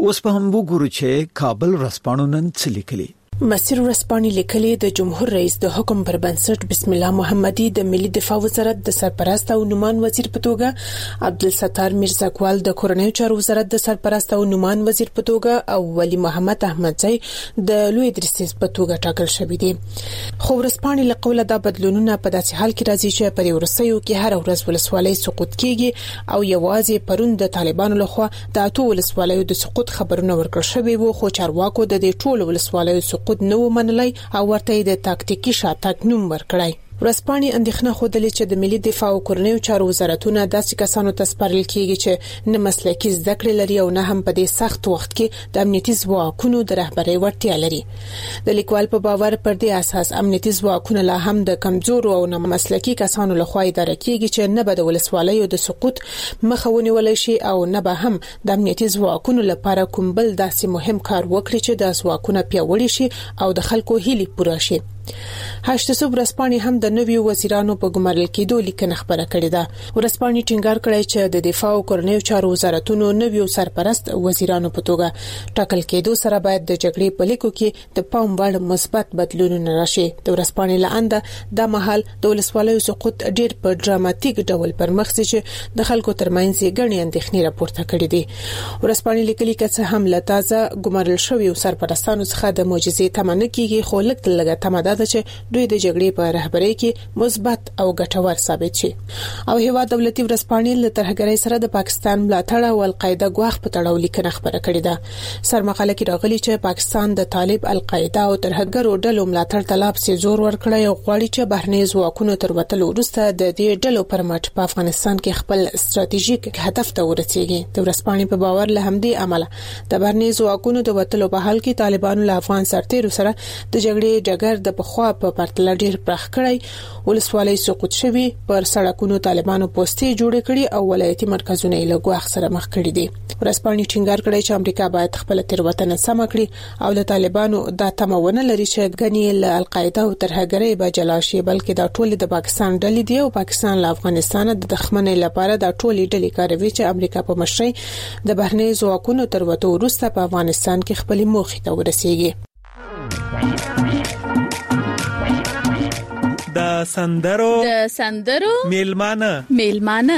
اوس په هم وګورو چې کابل ورځپاڼو نن څه لیکلي. مسیر ورځپاڼې لیکلي د جمهور رئیس د حکم پر بنسټ بسم الله محمدي د ملي دفاع وزارت د سرپرست او نومان وزیر په توګه عبدالستار میرزاکوال د کورنیو چارو وزارت د سرپرست او نومان وزیر په توګه او ولی محمد احمدزی د لوی درسیز په توګه ټاکل شوی دي. خو ورځپاڼې له قوله دا بدلونونه په داسې حال کې راځي چې پر ورسېو کې هر ورځ ولسوالۍ سقوط کیږي او یوازې پرون د طالبانو لخوا د اتو ولسوالیو د سقوط خبرونه ورکړل شوی وو، خو چارواکو د دې ټولو ولسوالیو سقوط نو منلای او ورته د تاکتیکي شاتګ نوم ورکړای. ورځپاڼې اندېښنه خوده چې د ملي دفاع او کورنیو چارو وزارتونه داسې کسانو ته سپارل کیږي چې نه مسلکي زده کړې لري او نه هم په دې سخت وخت کې د امنیتي ځواکونو د رهبرۍ وړتیا لري. د لیکوال په باور پر دې اساس امنیتي ځواکونه لا هم د کمزورو او نه مسلکي کسانو لخوا اداره کیږي چې نه به د ولسوالیو د سقوط مخه ونیول شي او نه به هم د امنیتي ځواکونو لپاره کوم بل داسې مهم کار وکړي چې د ځواکونو پیاوړي شي او د خلکو هیلې پوره شي. هشتسو ورځپاڼې هم د نویو وزیرانو په ګمارل کېدو لیکنه خبره کړې ده. ورځپاڼې ټینګار کړی چې د دفاع او کورنیو چارو وزارتونو نویو سرپرست وزیرانو په توګه ټاکل کېدو سره باید د جګړې په لیکو کې د پام وړ مثبت بدلونونه راشي. د ورځپاڼې لاندې د مهال د ولسوالیو سقوط ډېر په ډراماتیک ډول پر مخ چې د خلکو ترمنځ غني اندېښنې راپورته کړې دي. ورځپاڼې لیکلي چې هم له تازه ګمارل شویو سرپرستانو څخه د معجزې تمنه کیږي، خو لږ تمه ده چې دوی د جګړې په رهبرۍ کې مثبت او ګټور ثابت شي. او هیواد دولتي ورځپاڼې له ترهګرۍ سره د پاکستان ملاتړ او القاعده غواخ په تړاو لیکنه خبره کړې ده. سرمقاله کې راغلي چې پاکستان د طالب القاعده او ترهګرو ډلو ملاتړ طلب سي زور ورکړی او غواړي چې بهرني ځواکونو تر وتلو وروسته د دې ډلو پر مټ په افغانستان کې خپل ستراتیژیک هدف ته ورسیږي. د ورځپاڼې په باور له همدې عمله د بهرني ځواکونو د وتلو په حال کې طالبانو له افغان سرتیرو سره د جګړې ډګر د پخوا په پرتله ډیر پراخ کړی، ولسوالۍ سقوط شوی، پر سړکونو طالبانو پوسټې جوړ کړي او ولایتي مرکزونه یې له ګواښ سره مخ کړي دي. ورځپاڼې ټینګار کړی چې امریکا باید خپل تیروتنه سم کړي او له طالبانو د تمونه لري چې غني له القاعده او ترهګرۍ به جلا شي، بلکې دا ټول د پاکستان ډلې دي او پاکستان له افغانستان د دښمنۍ لپاره دا ټول ډلې کاروي چې امریکا په مشرۍ د بهرني ځواکونو تر وته وروسته په افغانستان کې خپل موخې ته ورسیږي. د سندرو میلمانه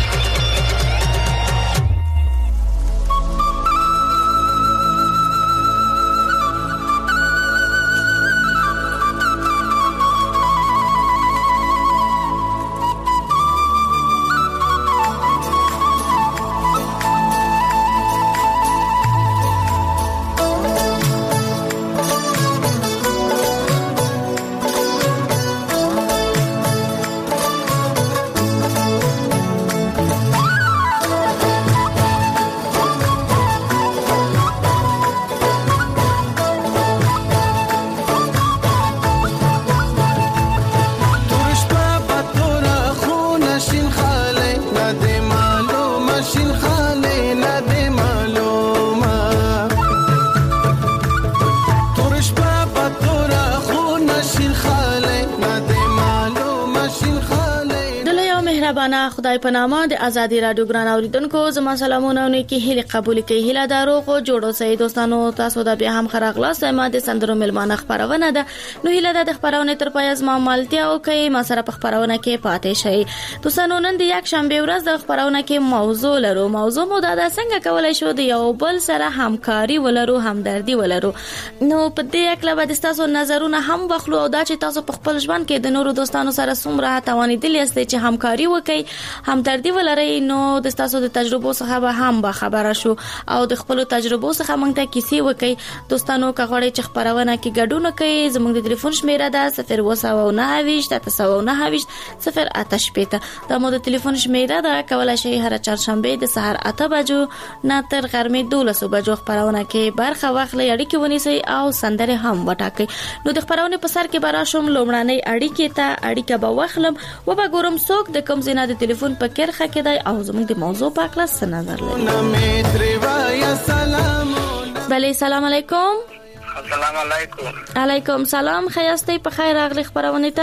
خدای په نامه د ازادي رادیو ګران اوریدونکو زما سلامونه او نیکی هیله قبول کړئ. هیله دارو خو جوړو سي دوستانو، تاسو د بیا هم خراغلا سم د سندرو ملمانه خبرونه ده. نو هیله د خبرونه تر پای زما مالتیا او کوي ما سره په خبرونه کې پاتې شي. دوستانو نن د یک شنبه ورځ د خبرونه کې موضوع لرو. موضوع مو دا څنګه کولای شو د یو بل سره همکاري ولرو، همدردي ولرو. نو په دې اکلا به تاسو نظرونه هم واخلو او دا چې تاسو په خپل ژوند کې د نورو دوستانو سره څومره توانیدلی یاست چې همکاري وکړئ، همدردي ولرئ. نو د تاسو د تجربو څخه به هم با خبره شو او د خپل تجربو څخه موږ ته کیسې وکړئ. دوستانو که غواړئ چې خبرونه کې ګډون وکړئ، زموږ د ټلیفون شمیره ده 029 دا مو د ټلیفون شمیره ده. کولای شئ هر چهارشنبه د سحر 8 بجو نه تر غرمې 12 بجو خبرونه کې برخه واخلئ، اړیکې ونیسئ او سندره هم وټاکئ. نو د خبرونه په سر کې براشم لومړنۍ اړیکې ته اړیکه به واخلم و به ګورم څوک د کوم ځای د ټلیفون په کرخه کې دی او زموږ د موضوع په اړه څه نظر لري. بله سلام علیکم. السلام علیکم. علیکم سلام، خیاستئ په خیر راغلی خبرونه ته.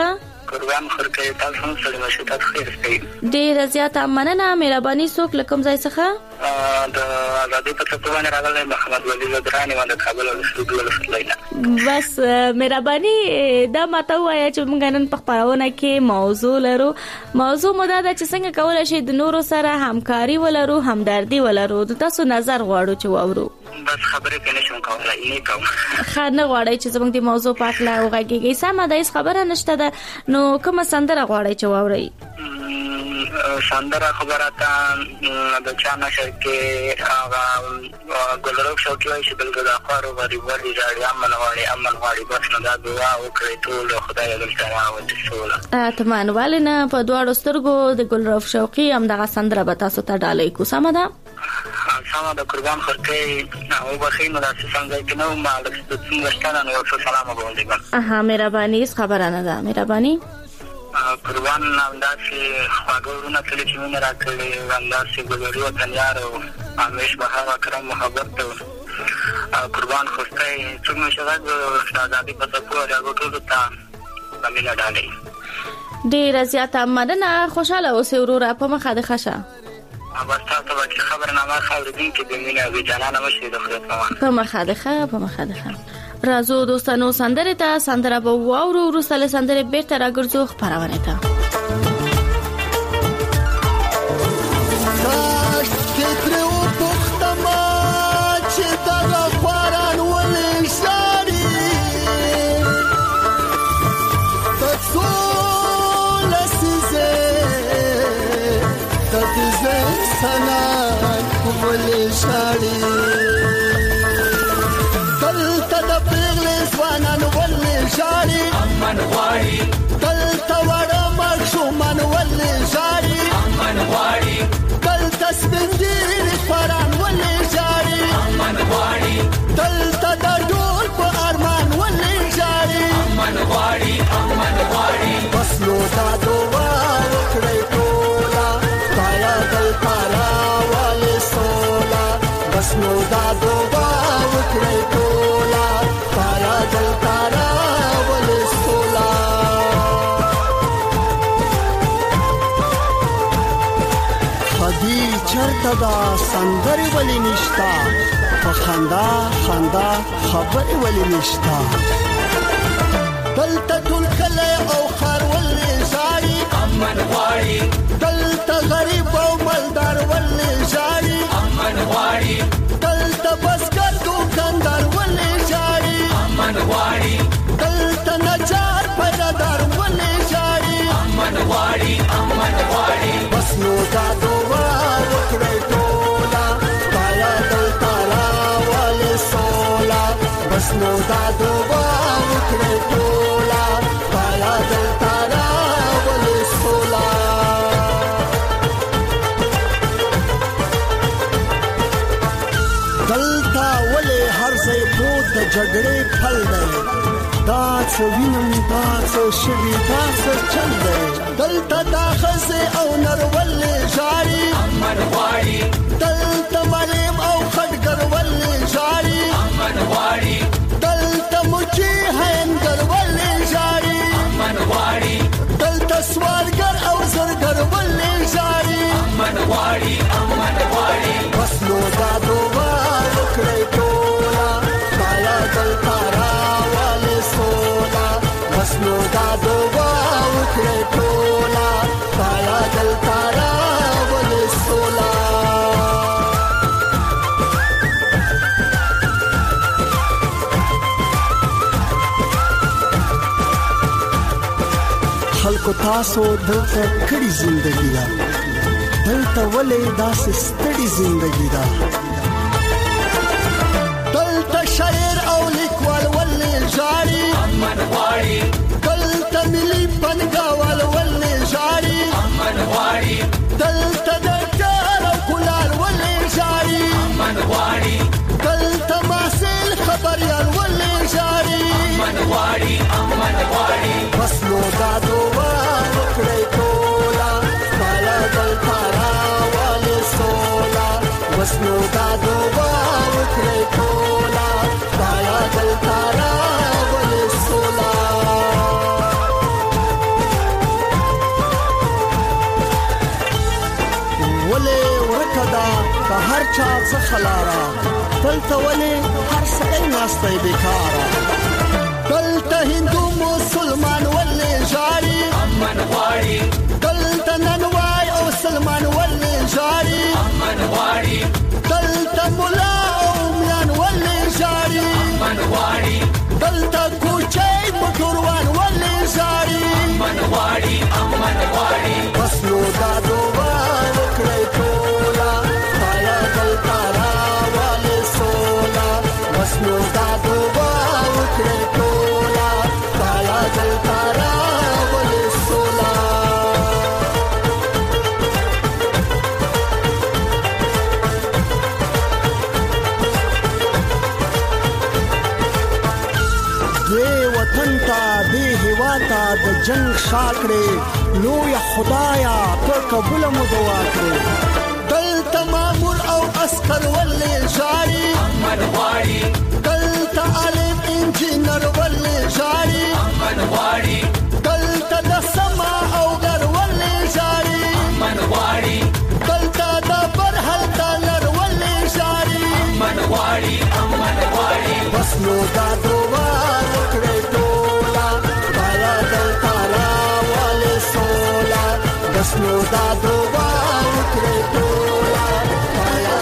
قربان خورکې تاسو هم سره مشه تاسو خیر سئ. ډیر زیاته مننه. مهرباني څوک لکم ځای څخه د آزادۍ په څیر باندې راغلی محمد ولی زدرانی باندې کابل ولسلینا. بس مهرباني دا ماته وایي چې موږ نن په خبرونه کې موضوع لرو. موضوع مو دا ده چې څنګه کولای شي د نورو سره همکاري ولرو، همدردي ولرو. تاسو نظر غواړو چې واورو. بس خبرې کنه شم کولای نه کوم. خانه غواړي چې زموږ د موضوع په اړه وغږیږي. سمه ده، هیڅ خبره نشته ده. نو کومه سندره غواړي چې واوري؟ سندره خبراته د چا نشه کې هغه ګلروک شوقي وایي چې بلګو د اخبارو غریب وړي جاړي امن غواړي بس نو دا دعا وکړئ ټول خدای دې سره ودسوله. تمام والنه په دواړو سترګو د ګلروک شوقي هم دغه سندره به تاسو ته ډالۍ کو. سمه ده؟ سمه ده. قربان خورکې او بخیر نو تاسو څنګه کې نو ما د څنګه نو سلام وګورئ. مهرباني، خبره نه ده. مهرباني قربان نامداسي خواږهونه کلی چې مونږ راکړي ونداسي ګلوري وطن یارو همیش بهار کرم محبت قربان خوستای څنګه شغل د آزادۍ په څپو راغو ټول ته زمينه ډالۍ. ډیر زیاته مننه. خوشاله اوسې وروره. په مخه د خشه بس تاسو به خبرنامه خبرېدین کې د مینه وی جانانه مشه د خدای په مخه د خه په مخه د خه. رازو دوستانو سندره ته سندره به واورو. وروسته سندره بیرته راګرځو خبرونه ته. امن غواړي دلته وړه ماشومان ولې ژاړي. امن غواړي دلته سپینګیر پران ولې ژاړي. امن غواړي دلته د ډول په ارمان ولې ژاړي. امن غواړي بس نو دا دعا وکړئ ټوله خدایا دلته راولې سوله. بس نو دا دعا وکړئ ټوله خدایا دلته چرته دا سندري ولی نشتا په خندا خبري ولی نشتا. دلته ټول کله او خار ولې ژاړي. امن غواړي دلته غریب او مالدار ولې ژاړي. امن غواړي دلته بسکر دوکاندار ولې ژاړي. امن غواړي دلته نجار پیدادار ولې ژاړي. امن غواړي بس نو دا دعا وکړئ ټوله خدایا دلته راولې سوله. بس نو دا دعا وکړئ ټوله خدایا دلته راولې سوله. دلته ولې هر ځای بود د جګړې پل دی. دا څه وینم دا څه شوي دا څه چل دی. دلته دا ښځې او نر ولې ژاړي. امن غواړي دلته معلم او خټګر ولې ژاړي. امن غواړي دلته مچي هینګر ولې ژاړي. امن غواړي دلته سوالګر او زرګر ولې ژاړي. امن غواړي بس نو دا دعا وکړئ ټوله خدایا دلته راولې سوله. بس نو دا دعا وکړئ ټوله خدایا دلته راولې سوله. خلکو تاسو دلته کړي زندگی دا دلته ولې داسې ستړي زندگی دا. دلته شاعر او لیکوال ولې ژاړي. امن غواړي دلته ملي پنګاوال ولې ژاړي. امن غواړي دلته ډاکټر او کولار ولې ژاړي. امن غواړي دلته محصل خبريال ولې ژاړي. امن غواړي بس نو دا دعا وکړئ ټوله خدایا دلته راولې سوله. بس نو دا دعا وکړئ ټوله خدایا دلته راولې سوله. ولې ورکدا په هر چا څخه لارا دلته ولې هر څه ناشته بیکاره دلته هندو مسلمان ولې جاري امن غواړي دلته ننوای او سلمان ولې جاري امن غواړي دلته مولا او میان ولې جاري امن غواړي دلته کوچي موټروان ولې جاري امن غواړي بس نو دا دوه وکړې ټولا پایا دلته راوالې سولا بس نو دا دوه وکړې ټولا پایا دلته راوالې سولا دې وطن ته دې هوا ته د جنگ شاکړې لوی خدایا ته قبول مو دعا کړې دلته مامور او عسكر ولې جاري امن غواړي دلته عالم انجینر ولې جاري امن غواړي دلته د سما او در ولې جاري امن غواړي دلته د برحل تلر ولې جاري امن غواړي بس نو دا دوه وکړې ټولا پایا دلته راوالې سولا بس نو دا دوه وکړې ټولا پایا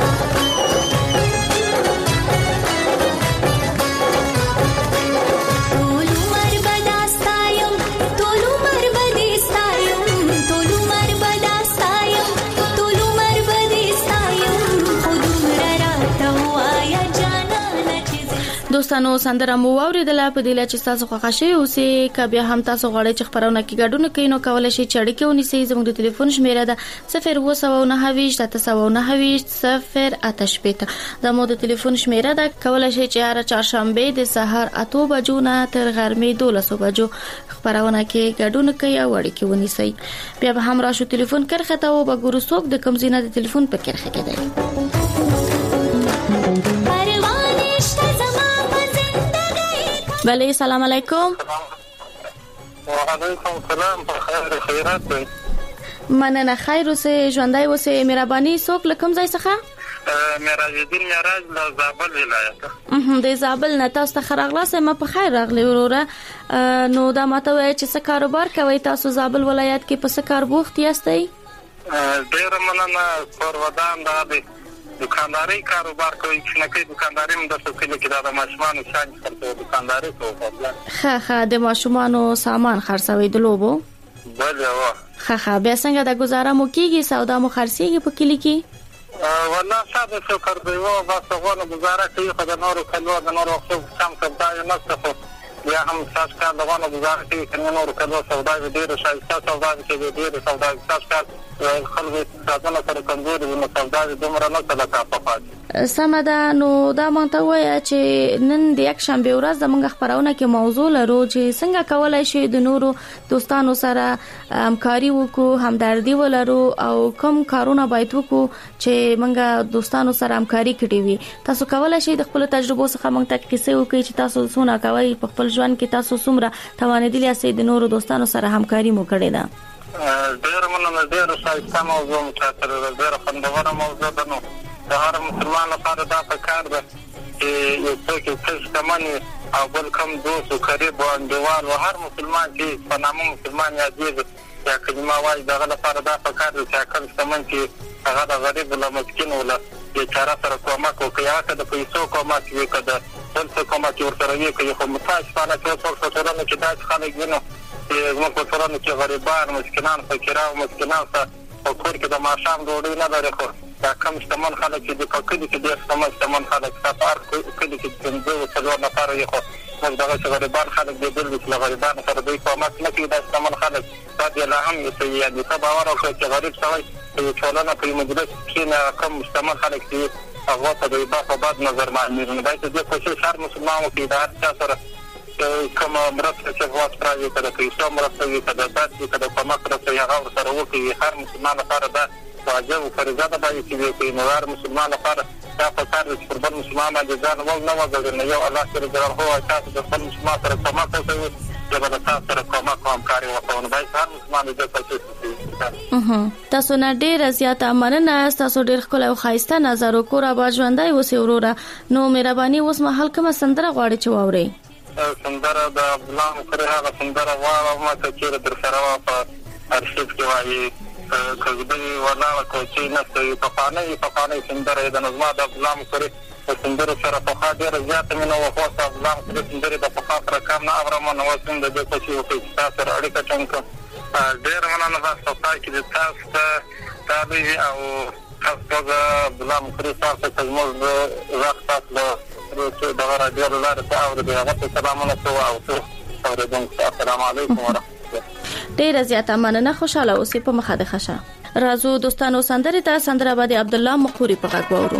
دوستانو سندره مو اوریدله په دې لچ تاسو خوښ شئ او سه کبه هم تاسو غواړئ چې خبرونه کې ګډون کړئ نو کولای شئ چې اړیکه ونیسئ زموږ د ټلیفون شمیره ده 029 زموږ د ټلیفون شمیره ده کولای شئ چې هر چهارشنبه د سحر 8 بجو نه تر غرمې 12 بجو خبرونه کې ګډون کړئ او اړیکه ونیسئ بیا به هم راشو ټلیفون کرخه ته او بګورو څوک د کم زینه د ټلیفون په کرخه کې دی بله سلام علیکم وعلیکم السلام بخیر خیرات دی مننه خیر اوسه ژوندۍ اوسه مهرباني څوک لکم ځای څخه معراج الدین معراج له زابل ولایت د زابل نه تاسو ته راغلاسه ما په خیر راغلی وروره نو دا ماته وای چې څه کاروبار کوي تاسو زابل ولایت کې په څه کار بوخت یاستئ ډیر مننه پرودان د دکانداري کاروبار کوي چې نه کوي دکانداري هم د څه کې د ماشومان شان څخه دکانداري کوي ها د ماشومان سامان خرڅوي د لوبو بله وا ها بیا څنګه د گزاره مو کیږي سودا مو خرڅيږي په کلی کې والله ساده څه کوي و بس غوونه گزاره کوي خو د نورو کلو د نورو وخت سم سبا نه څه یا هم تاسو کار د غوونه گزاره کوي کنه نورو کلو سودا ډیره شایسته سودا کوي ډیره سودا تاسو کار خلک تاسو سره کمزوري نو سودا دومره نه کله تاسو پاتې سمدا نو دا مونته وای چې نن د یک شنبه ورځ زموږ خبرونه کې موضوع لرو چې څنګه کولای شي د نورو دوستانو سره همکاري وکړو همدردي ولرو او کوم کارونه باید وکړو چې موږ دوستانو سره همکاري کړی وي تاسو کولای شئ د خپل تجربو څخه موږ ته کیسه وکړئ چې تاسو څونه کوي په خپل ژوند کې تاسو څومره توانیدلی یاستئ د نورو دوستانو سره همکاري مو کړې ده ډیر مننه ډیر شایسته موضوع متاثر ډیر خوندوره موضوع ده نو د هر مسلمان لپاره دا پکار ده چې یو څوک چې څمنې او بل کوم دوست او قریب او انډیوال او هر مسلمان چې په نامه مسلمان یادېږي یا کلمه وایي دغه لپاره دا پکار ده چې هر څمن چې هغه د غریب او مسکین او بیچاره سره کومک وکړي هغه د پیسو کومک وکړي د بل څه کومک ورسره وکړي خو متاسفانه چې څوک په ټولنه کې داسې خلک وي نو زموږ په ټولنه کې غریبان مسکینان فقیران او مسکینان په کور کې د ماښام ډوډۍ نه لري خو دا کم شتمن خلک چې د کلي کې ډېر شتمن خلک په هر کلي کې پنځه او څلور نفره وي خو موږ دغه غریبان خلک دي بل چې غریبانو سره دوی کومک نه کوي دا شتمن خلک دا د لا هم یعنې ته باور وکړه چې غریب سړی په ټولنه په مجلس کې نه کم شتمن خلک دي هغه ته د په بد نظر باندې نه باید د کوشش هر مسلمان وکړي دا هر چا سره کوم مرسته چې غواړي پراوي کړه چې څو مرسته وي کړه دا چې کړه کومه مرسته یې هغه سره وکړي هر مسلمان لپاره دا واجب او فریضه ده چې وي نو هر مسلمان لپاره دا پکار دي چې پر مسلمان باندې ځان ول نه وځي نو یو الله سره جوړ هو تاسو د خپل مسلمان سره کومه کوي زه به له تاسو سره کومک او همکاري وکړم. باید هر مسلمان دې کوشش وکړي. تاسو نه ډېره زیاته مننه. تاسو ډېر ښکلی او ښایسته نظر وکړ. آباد ژوندی اوسئ وروره. نو مهرباني اوس مهال کومه سندره غواړئ چې واورئ؟ سندره د عبدالله مقری هغه سندره واورم چې چېرې در سره وه په ارشیف کې وایي کږدۍ ولاړه کوچۍ نسته وي پخوانۍ سندره یې د نظما د عبدالله مقری په سندرو سره پخوا ډېره زیاته مینه وه. خو د عبدالله مقری سندرې د پخوا سره کم نه اورم نو اوس هم د دې کوشش وکړئ چې تاسو سره اړیکه ټینګ کړم. ډېره مننه. بس په پای کې د تاسو ته تابع او تاسو ته عبدالله مقری صاحب ته زموږ د غږ تاسو دغه راډیو له لارې ته اورېدئ هغه ته سلامونه کوو او ټول اورېدونکو ته السلام علیکم ورحمة الله. ډېره زیاته مننه. خوشحاله اوسئ. په مخه د ښه شه. راځو دوستانو سندرې ته. سندره به د عبدالله مقری په غږ واورو.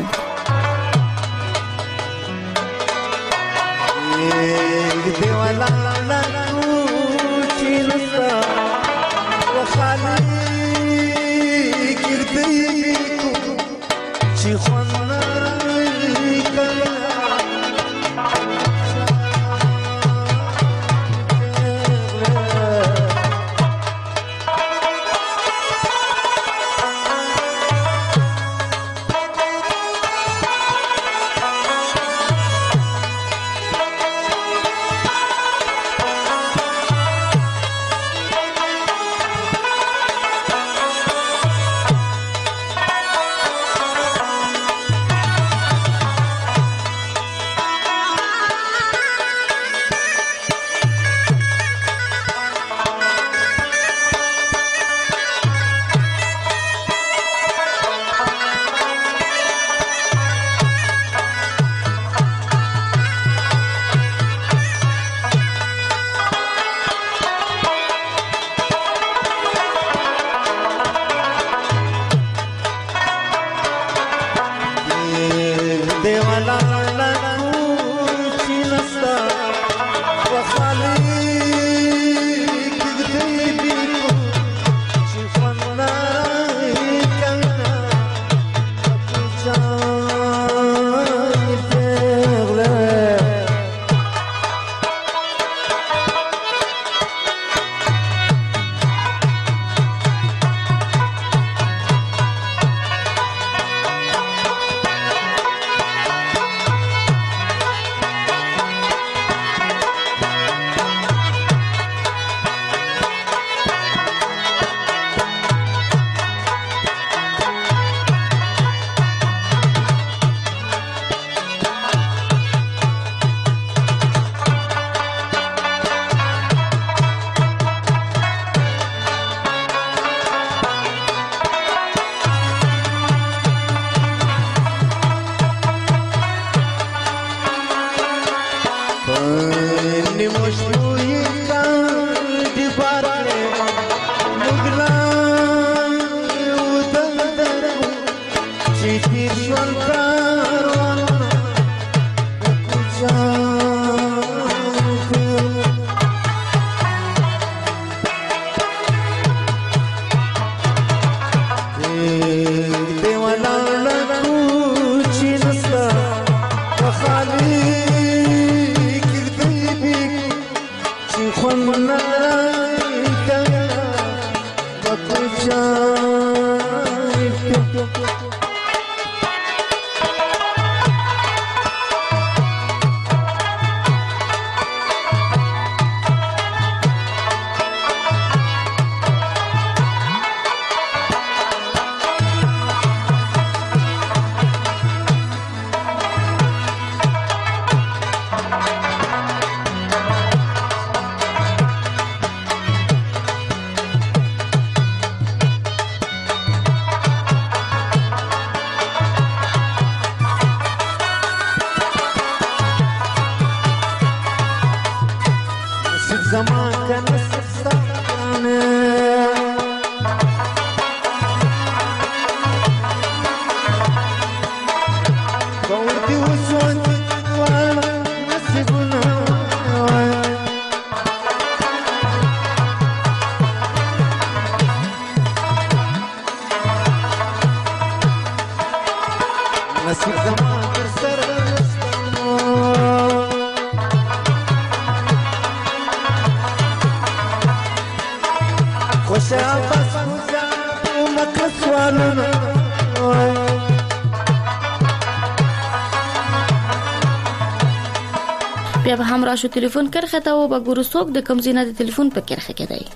به هم راشو تلیفون کرخه ته او به ګورو څوک د کوم زینه د تلیفون په کرخه کې دی.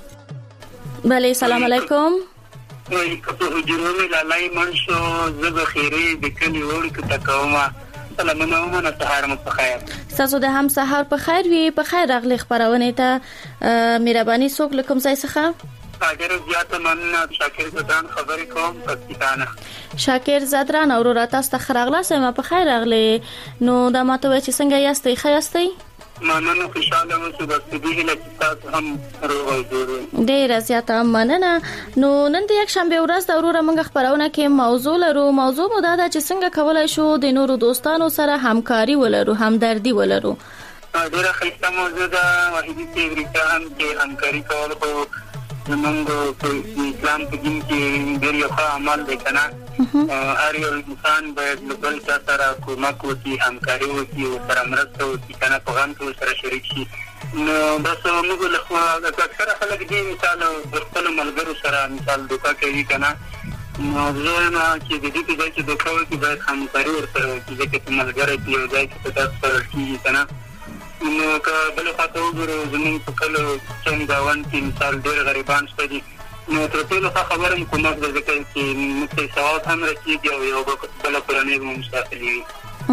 بله سلام علیکم. وای کپو جوړومه لالای منشو زب خیره د کلی وړ کې تکوما. سلامونه او سهار مو په خیر. تاسو د هم سهار په خیر وي. په خیر راغلی خبرونه ته مهرباني څوک لکم ځای څخه. اگر زیاته مننه شاکر زدان خبرې کوم پکتانه. شاکر زدران اورورا تاسو ته خراغله سم په خیر راغلی. نو دا ماته وای چې څنګه یاستئ خیاستئ؟ مننه خوشاله اوسه د دې له تاسو هم روغ جوړ. ډیر زیاته مننه. نو نن د یک شنبه ورځ د اورورا موږ خبرونه کې موضوع لرو. موضوع مو دا ده چې څنګه کولای شو د نورو دوستانو سره همکاري ولرو، همدردي ولرو. ډیره ښه موضوع ده. وحیدی تیوریکا هم چې همکاري کول خو زمونږ په اسلام کې دین کې ډېر یو ښه عمل دی کنه. هر یو انسان باید له بل چا سره کومک وکړي، همکاري وکړي، ورسره مرسته وکړي کنه، په غم کې ورسره شریک شي. نو بس موږ له اکثره خلک دې مثال د خپلو ملګرو سره مثال دوکه کوي کنه. نو زه وایم چې د دې په ځای چې دوکه وکړي باید همکاري ورسره وکړي ځکه چې ملګری په یو ځای کې په تاسو سره کېږي کنه. نو که بل خواته وګورو زموږ په کلو چند ګاونډ کې مثال ډېر غریبان شته دي. نو تر ټولو ښه خبره هم کومک ده ځکه چې موږ ته ثواب هم رسېږي او یو بله کورنۍ به مو داخلي وي.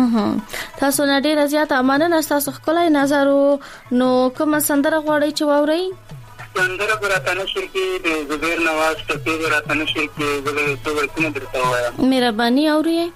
تاسو نه ډېره زیاته مننه. ستاسو ښکلی نظر و. نو کومه سندره غواړئ چې واورئ؟ سندره به راته نشر کې د زبیر نواز ټپې به راته نشر کې زه به څو بیتونه درته ووایم. مهرباني اورئ.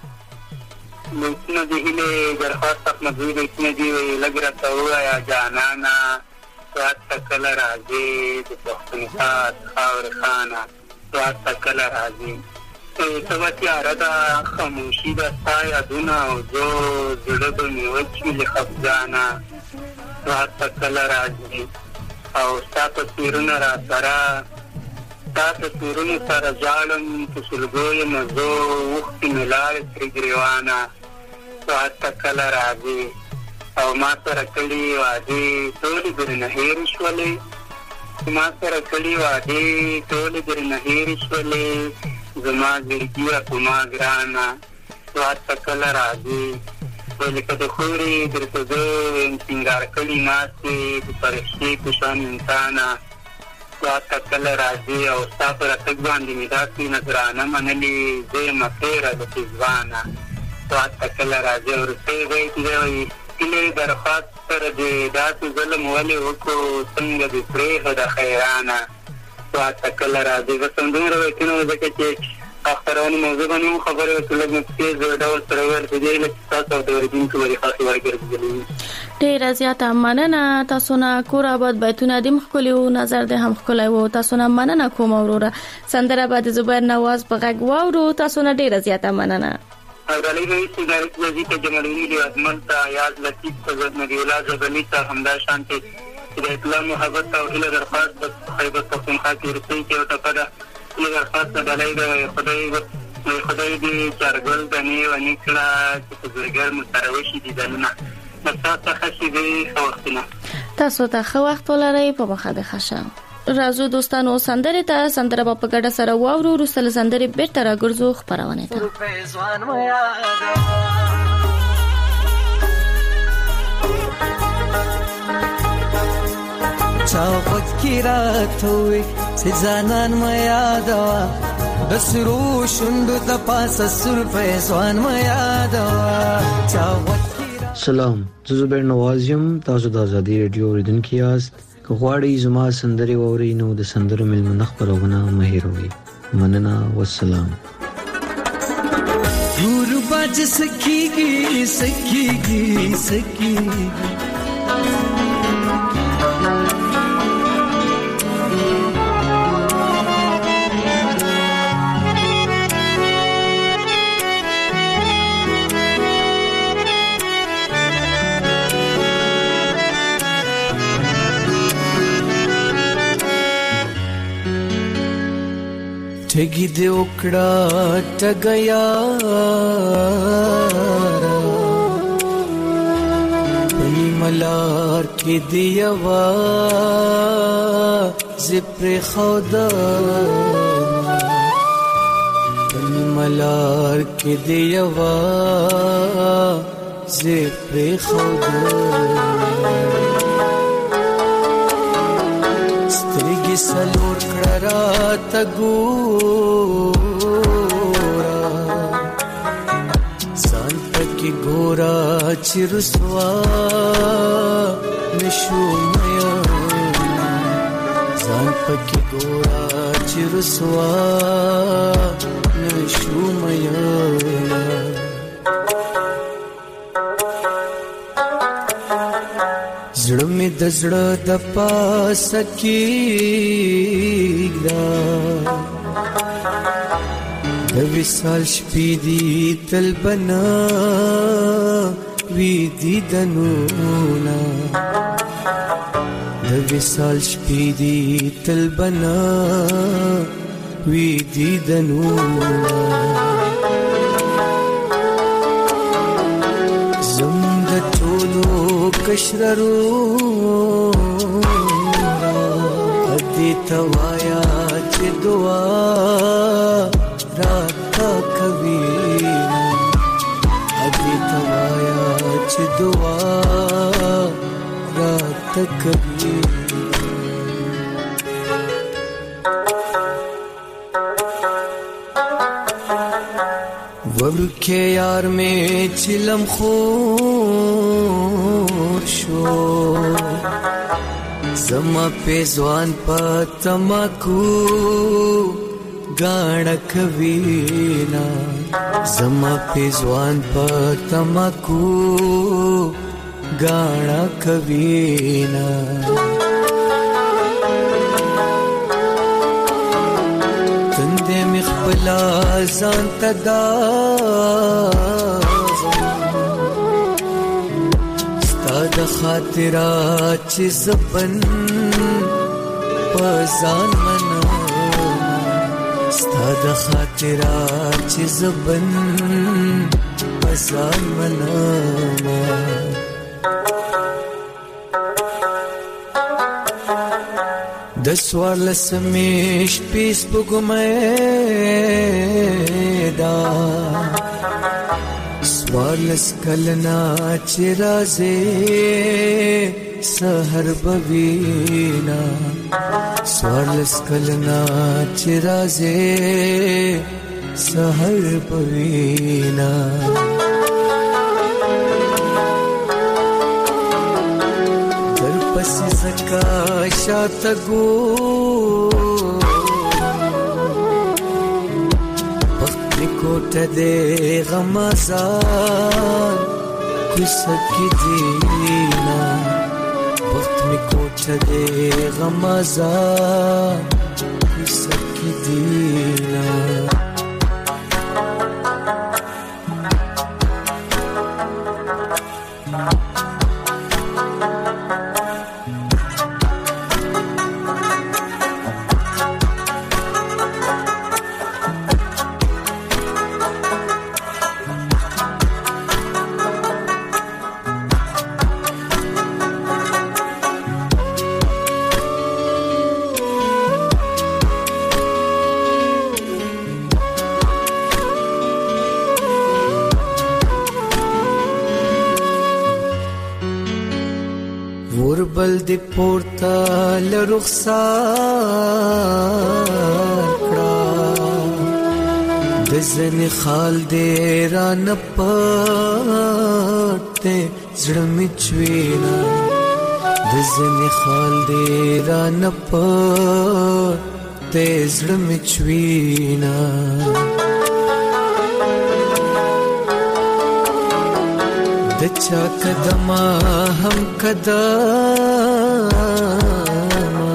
بیتونه د هیلې درخواست احمدزي بیتونه دي. لږ راته ووایه جانانه سوات ته کله راځې د پښتونخوا خاورې خانه سوات ته کله راځې. ته به تیاره ده خاموشي ده ستا یادونه او زه زړه به مې وچ وي له خفګانه سوات ته کله راځې. او ستا تصویرونه را سره ستا تصویرونو سره ژاړم په سلګو یم زه اوښکې مې لاړې ترې ګرېوانه سوات ته کله راځې. او ما سره کړي وعدې ټولې درنه هېرې شولې. ما سره کړي وعدې ټولې درنه هېرې شولې. زما زړګیه په ما ګرانه سوات ته کله راځې. لکه د خورې درته زه یم سینګار کړي ناستې د فرښتې په شان انسانه سوات ته کله راځې. او ستا په راتګ باندې مې داسې نظرانه منلې زه یم تېره د پېزوانه سوات ته کله راځې. وروستی بیت دی وایي هیلې درخواست سره دې داسې ظلم ولې وکړو څنګه دې پرېښوده خیرانه سوات ته کله راځې. بس همدومره بیتونه وو ځکه چې اخترونې موضوع باندې مو خبرې وکړو لږ مې په تېز ډول سره وویل په دې هیله چې تاسو او د اورېدونکو به دې خاصې وګرځېدلي وي. ډېره زیاته مننه. تاسو نه کور آباد بیتونه دې هم ښکلي وو، نظر دې هم ښکلی وو. تاسو نه مننه کوم وروره. سندره به د زبیر نواز په غږ واورو. تاسو نه ډېره زیاته مننه. غالي رئیس وزیر ته جمالوي له اجمل ته یاد لطیف ته نبی الله زبلی ته همدا شانتي د اسلام محبت او هله درخواست د خیبر پختونخوا کې رسېږي چې ټکه ده له درخواست بلای د خدای دې چارګل دني و نکړه چې په زړګر متروشي دي دنه تاسو ښه شي دې وختونه تاسو ته ښه وخت ولرئ په مخه د خشه. راځو دوستانو سندره ته سندره په ګډه سره واورو. رسل سندره بیرته راګرځو خبرونه ته. چا فکرات وي سزانان ما یادوا بسرو شوندو د پاسه سر فیضان ما یادوا چا سلام زه زبیر نواز یم. تاسو د آزادي رادیو اوریدونکي یاست. که غواړئ زما سندرې واورئ نو د سندرو مېلمنه خپرونه مه هېروئ. مننه والسلام. غربا چې سکیږي سکیږي سکیږي ټګي دې وکړه ټګیا پنی ملار کې دیوا زپر خدا پنی ملار کې دیوا زه پرې خود سترګې سلور کړه راته ګورا ځان پکې ګورا چې رسوا نشوم ځان پکې ګورا چې رسوا نشوم زړه مې د زړه د پاسه کېږده د وصال شپې دي تل به نه وي دیدنونه د وصال شپې دي تل به نه وي دیدنونه کشررو ادي توایا چې دعا راته کوي ادي توایا چې دعا راته کوي ورکه یار میں چلم خور شو زما پیزوان پا تماکو گاڑا کوینا زما پیزوان پا تماکو گاڑا کوینا مخبلا ځان تدا ستاد خاطرات چې زبن پزان منا ستاد خاطرات چې زبن پزان منا د سوال سمیش پیس بګمیدا سوال سکلنا چرازه سحر بوینا سوال سکلنا چرازه سحر بوینا زکا شات گو وقت کوٹ دے غمازان کسکی دینا وقت میں کوٹ دے غمازان کسکی دینا بل دی پورتا لرخصار کړه د زن خال دی را نپټه زړه می چوینا د زن خال دی را نپټه زړه می چوینا دچا قدما هم قدما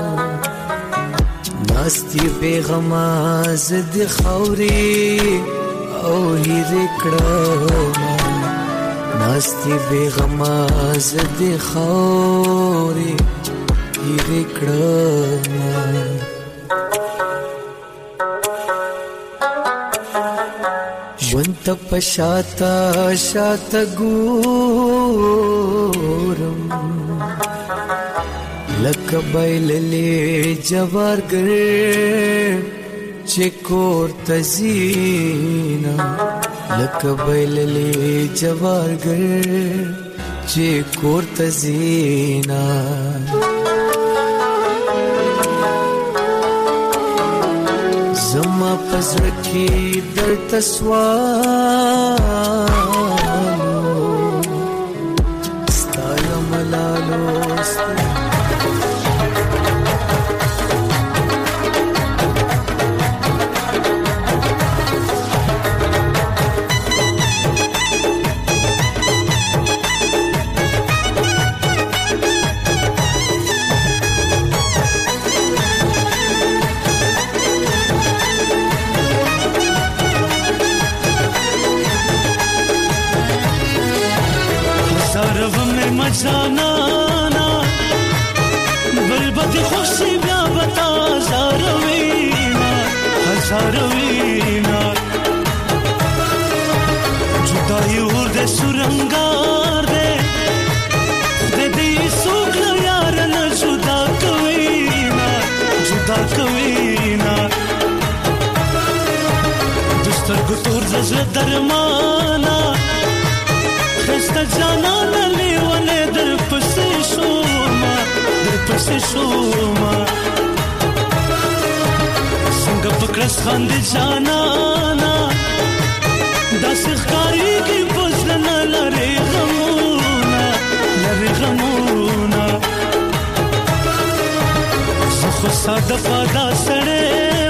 ناستی بیغما زد خوری او هیر کڑما ناستی بیغما زد خوری هیر کڑما ژوند په شاته شاته ګورم لکه بایللې جوارګر چې کور ته ځینا لکه بیللی جوارګر چې کور ته زینا زما پزړه کې درته سوالو ستاله ملالو जाना ना बलबद खुशी ब्या बता हजारवीना जुदाई उर्दे सुरंगार दे दी सुख यार न जुदा कवीना दुस्तर गुतूर जज दरमाना खस्ता जाना न लेवने दर पसे शोमा संग पकड़स खांदे जाना ना दस खारी की बजना लरे गमूना खुसा दफादा सड़े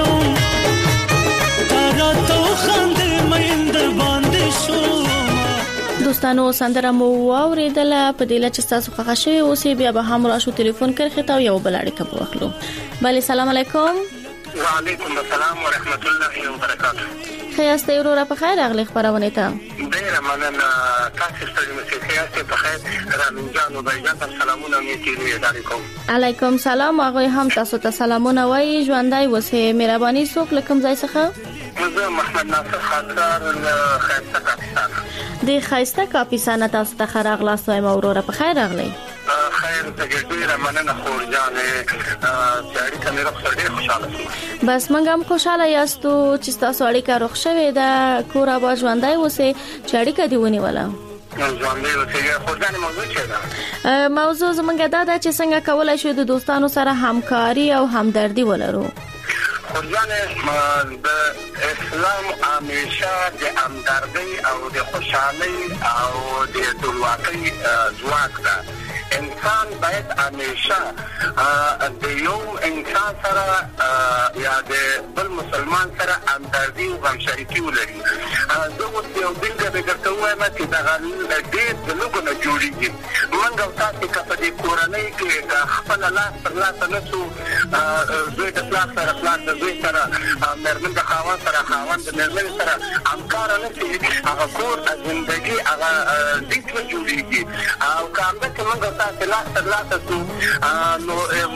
तारा तो खांदे मइंदर बांधे शोमा دوستانو سندره مو اوریدله په دې لچ تاسو خوښ شوی اوسې بیا به هم راشو ټلیفون کرخه تا یو بل اړیکه وکړو. بله سلام علیکم. وعلیکم السلام ورحمت الله وبرکاته. خیاسته ورو په خیر اغلی خبرونه ته. ډیر مننه تاسو ستړي مې خیاسته په خیر رامین جان او بایجان سلامونه مې تیرې علیکم. علیکم سلام هغه هم تاسو ته سلامونه وایي ژوندۍ وسه مهرباني څوک لکم ځای څخه زه محمد ناصر خاطر خیاسته کاپیسان د خیاسته کاپیسان تاسو ته خراغلا سویم اورور په خیر اغلی. خیر ډیر مننه خور جان سړی کمه رخصت ډیر خوشاله شو. بس موږ هم خوشاله یاستو چې تاسو اړیکه روښ شوې ده کور ابا ژوندۍ وسه چې اړیکه دی ونیوله. ژوندۍ وسه خور جان موضوع څه ده؟ موضوع زمونږ دا ده چې څنګه کولای شو د دوستانو سره همکاري او همدردي ولرو. خورجان د اسلام همیشه د همدردی او د خوشحالي او د ټولواکۍ ځواک ده. انسان باید همیشه د یو انسان سره یا د بل مسلمان سره همدردي او همشریکي ولري. زه اوس یو بلګه درته وایم چې دغه ډېر د لوګو نه جوړېږي. موږ او تاسو که په دې کورنۍ کې خپل لاس پر لاس نه شو زوی د پلار سره پلار د زوی سره مېرمن د خاوند سره خاوند د مېرمن سره همکار نه شي هغه کور زندګي هغه هیڅ نه جوړېږي. او که همدا چې موږ تاسو لاس پر لاس شو نو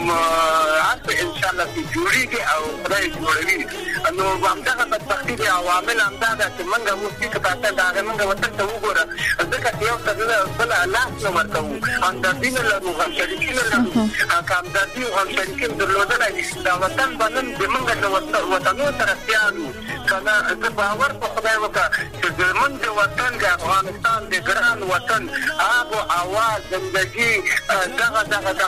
ان شاء الله چې جوړېږي او خدای جوړوي. نو همدغه بدبختي د عوامل همدا ده چې موږ اوس چې تاسو دا موږ وطن ته وګوره ځکه چې یو څه بل لاس نه ورکوو همدردي نه لرو همشریکي نه لرو. که همدردي او همشریکي درلودلی دا وطن به نن زموږ د وطنو سره سیالو که نه زه باور په خدای وکړه چې زموږ د وطن د افغانستان د ګران وطن آب و هوا زندګي دغه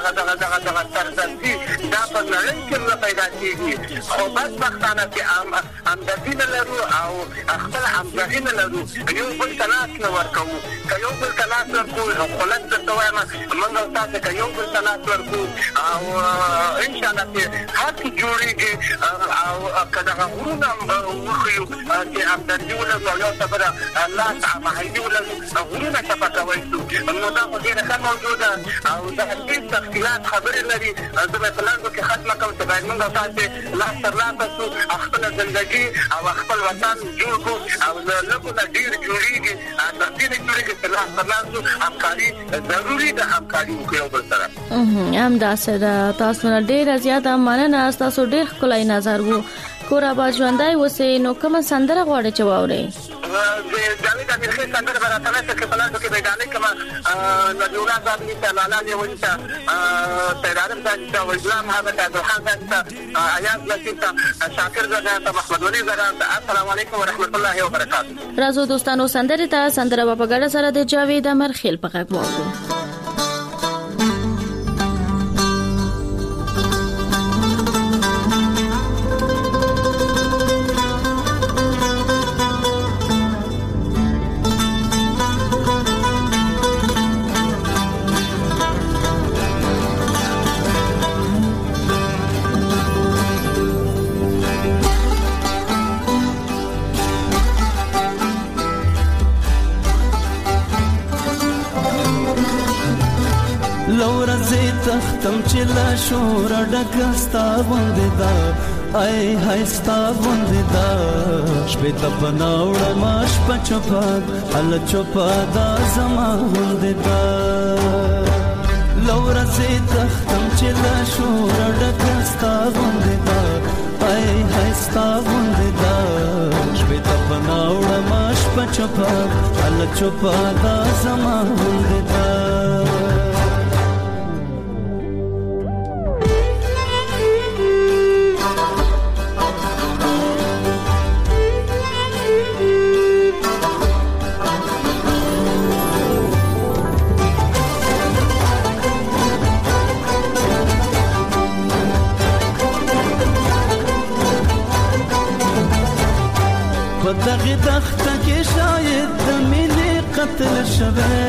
سرزندي دا په نړۍ کې نه پیدا کېږي. خو بدبختانه چې همدردي نه لرو او خپل همکاري نه لرو یو بل ته لاس نه ورکوو. که یو بل ته لاس ورکوو خلک درته وایم موږ او تاسو که یو بل ته لاس ورکوو او انشاءالله چې هر څه جوړېږي او که دغه غرونه وښیو چې همدردي ولرو او یو خبره لاس معاهدې ولرو غرونه چپه کوی شو نو دا خو ډېره ښه موضوع ده او دا ډېر تفصیلات خبرې لري. زه به په لنډو کې ختمه کوم چې باید موږ او تاسې لاس تر لاسه شو خپله زندګي او خپل وطن جوړ کړو او له لږو نه ډېر جوړېږي همدردي نه جوړېږي چې لاس تر لاس شو همکاري ضروري ده همکاري وکړو یو بل سره. همداسې ده. تاسو نه ډېره زیاته مننه. تاسو ډېر ښکلی نظر و کور آباد ژوندۍ اوسې نو کومه سندره غواړې چې واورې؟ جاوید امیرخیل سندره براتنه چې پلاسو کې بیدانې کما نجولا زابنی ته لالا نیولې ته سیدارم ته وجلا محمد عبدالخان ته ایاز لطیف ته شاکر زاده ته محمد ولی زاده ته السلام علیکم ورحمت الله وبرکاته. راځو دوستانو سندره ته سندره په ګډه سره د جاوید امیرخیل په غږ واورو. تختم چې لا شور ډکستا باندې دا ای هاي ستا باندې دا شپه ته بناوړ ماش پچپا ال چپا دا زما باندې دا لور سي تختم چې لا شور ډکستا باندې دا ای هاي ستا باندې دا شپه ته بناوړ ماش پچپا ال چپا دا زما باندې دا دغه دخته کې شاید د مینې قتل شوه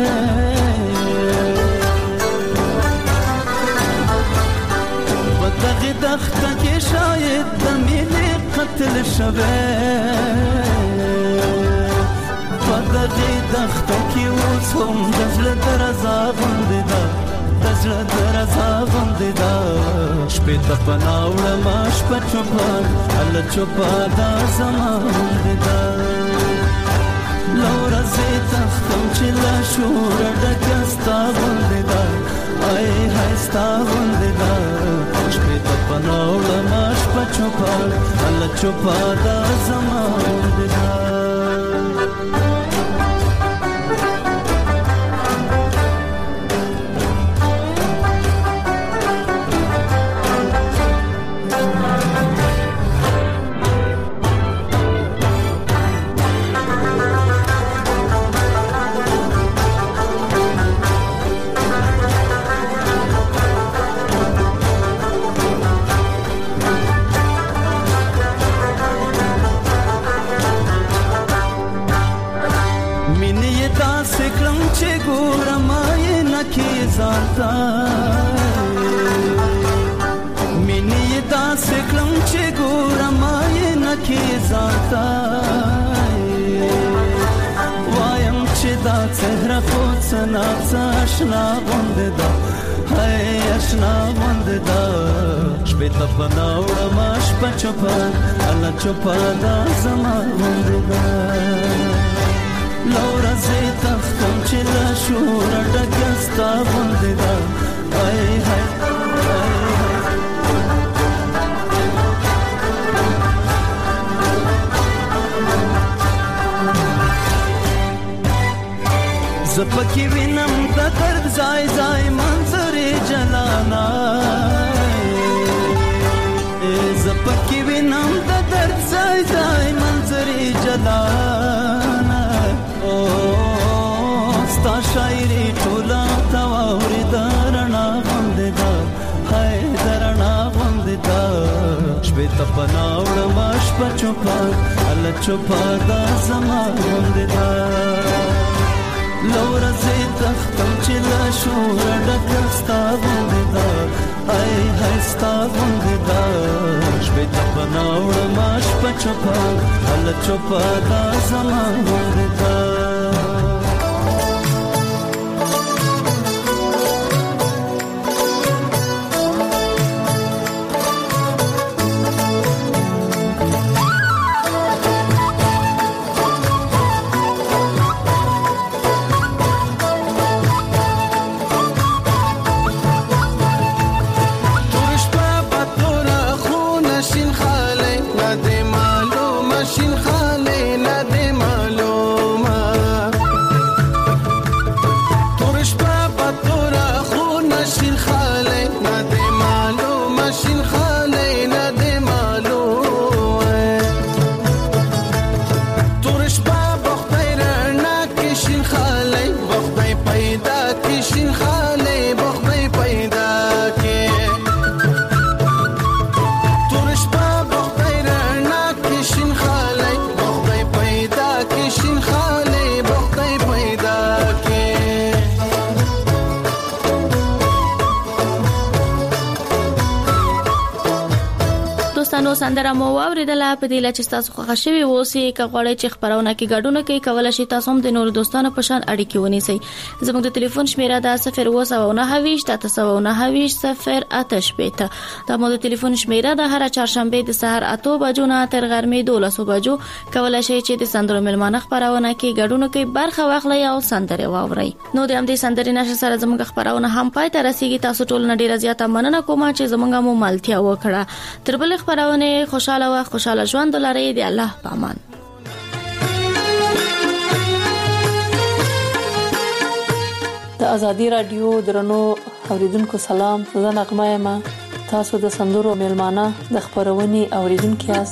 دغه دخته کې شاید د مینې قتل شوه دغه دخته کې اوس هم د زړه درزا باندې دا د زړه درزا باندې دا شپه ته پناوړ ماش پچپا ال چپا دا زما باندې دا لور زه تختم چې لا شور ډکستا باندې دا ای هاي ستا باندې دا شپه ته پناوړ ماش پچپا ال چپا دا زما باندې دا مینې داسې کړم چې ګورم یې نکې ځانته وایم چې دا څهره خو څه ناڅه اشنا غوندې ده هی اشنا غوندې ده شپې ته پناوړم شپه چپه الله چپه دا زما غوندې ده لوره زه تختم چې له شوره ډکه ستا غوندې ده ای هی زپکی وینم د درد ځای ځای منظرې جلانا زپکی وینم د درد ځای ځای منظرې جلانا او ستا شاعري ټوله تواوري درنا باندې دا هاي درنا باندې دا شپه ته پناوړم شپه چوپا الله چوپا دا زما باندې دا لور زه تختم چې لا شور ډکه ستا باندې دا ای هاي ستا باندې دا شپه ته پناوړم شپه چوپا الله چوپا دا زما باندې دا شپه بخدای رڼا کې شین خالی بخدای پیدا کې شین خالی بخدای پیدا کې تور شپه بخدای رڼا کې شین خالی بخدای پیدا کې شین خالی بخدای پیدا کې دوستانو سندره مو واوریدله په دې لچ تاسو خوښ شوي اوسئ کغړی چې خبرونه کې ګډونه کوي کولای شي تاسو هم د نور دوستانو په شان اړیکې ونیسئ زموږ د ټلیفون شمیره ده 02923 دا مو د ټلیفون شمیره ده هر چهارشنبه د سحر 8 بجو نه تر غرمې 12 بجو کولای شي چې د سندرو ملمانه خبرونه کې ګډونه کوي برخه واخلئ او سندره واورئ نو د همدې سندرې نشه سره زموږ خبرونه هم پای ته رسیدي تاسو ټول نه ډیره زیاته مننه کوم چې زموږ مو مالتیا وکړه تر بل خبرونه خوشاله ژوند لرئ دی الله پامان د ازادي رادیو درنو اوریدونکو سلام زه نغمه یم تاسو د سندرو میلمانه د خبرونې اوریدونکو یاست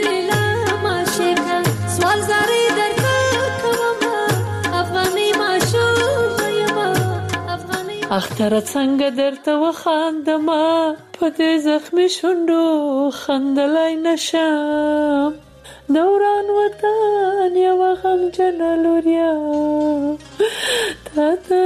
سوال زری درته کوم افغاني ماشومه اختر څنګه درته وخاندم په دې زخمي شونډو خندلای نشم دوران وطن یو غم جنلوریا تاته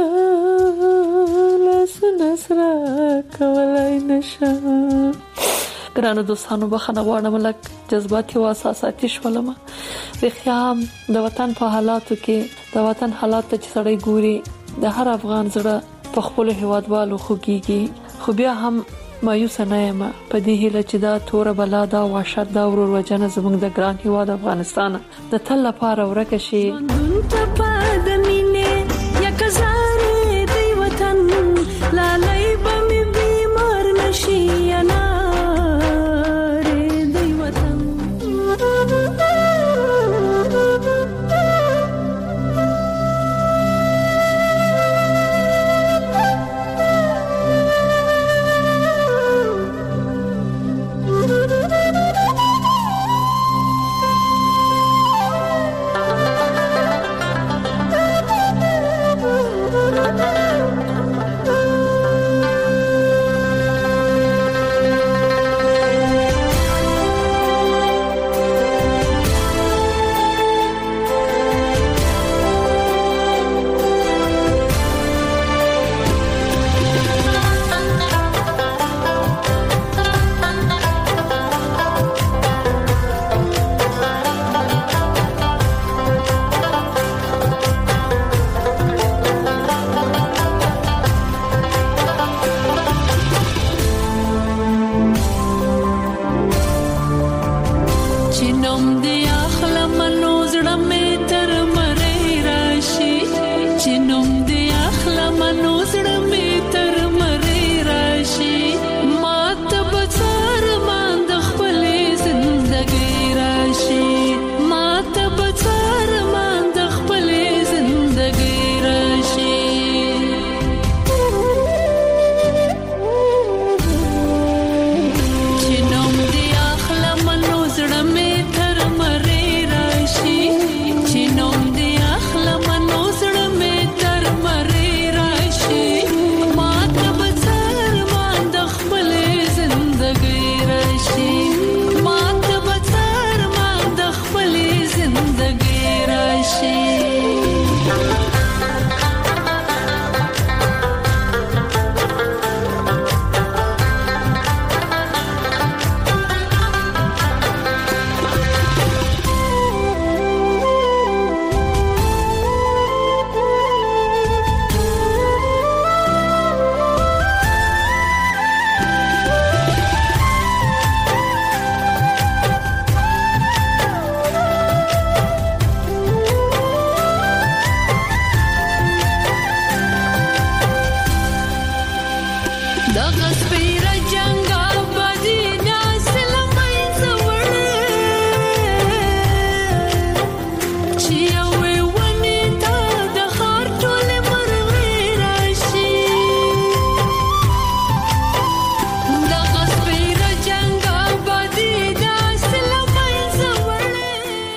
لاس نسرا کولای نشم ګرانو دوستانو بخښنه غواړم لکه جذباتي او احساساتي شولم رخیام د وطن په حالاتو کې د وطن حالات ته سړی ګوري د هر افغان زړه په خپل هیوادوالو خوږيږي خو بیا هم مایوس نه یم په دې هیله چې دا تور بلا دا وحشت دا ورور وجنه زموږ د ګران هیواد افغانستان د تل لپاره ورکه شي